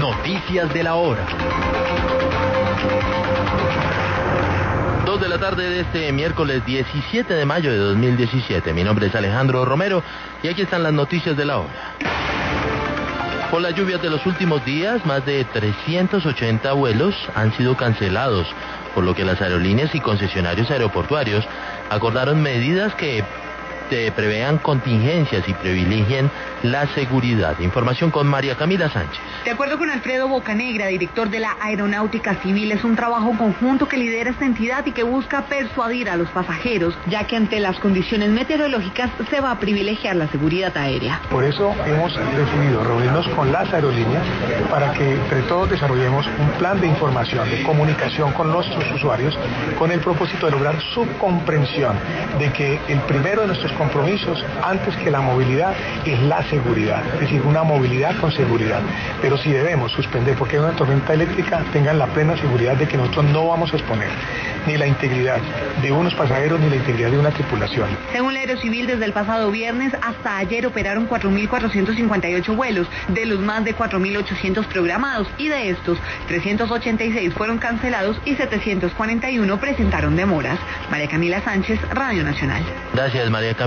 Noticias de la hora. 2 de la tarde de este miércoles 17 de mayo de 2017. Mi nombre es Alejandro Romero y aquí están las noticias de la hora. Por las lluvias de los últimos días, más de 380 vuelos han sido cancelados, por lo que las aerolíneas y concesionarios aeroportuarios acordaron medidas que prevean contingencias y privilegien la seguridad. Información con María Camila Sánchez. De acuerdo con Alfredo Bocanegra, director de la Aeronáutica Civil, es un trabajo conjunto que lidera esta entidad y que busca persuadir a los pasajeros, ya que ante las condiciones meteorológicas se va a privilegiar la seguridad aérea. Por eso hemos decidido reunirnos con las aerolíneas para que entre todos desarrollemos un plan de información, de comunicación con nuestros usuarios, con el propósito de lograr su comprensión de que el primero de nuestros compromisos, antes que la movilidad, es la seguridad, es decir, una movilidad con seguridad. Pero si debemos suspender porque hay una tormenta eléctrica, tengan la plena seguridad de que nosotros no vamos a exponer ni la integridad de unos pasajeros ni la integridad de una tripulación. Según la Aerocivil, desde el pasado viernes hasta ayer operaron 4.458 vuelos, de los más de 4.800 programados, y de estos, 386 fueron cancelados y 741 presentaron demoras. María Camila Sánchez, Radio Nacional. Gracias, María Camila.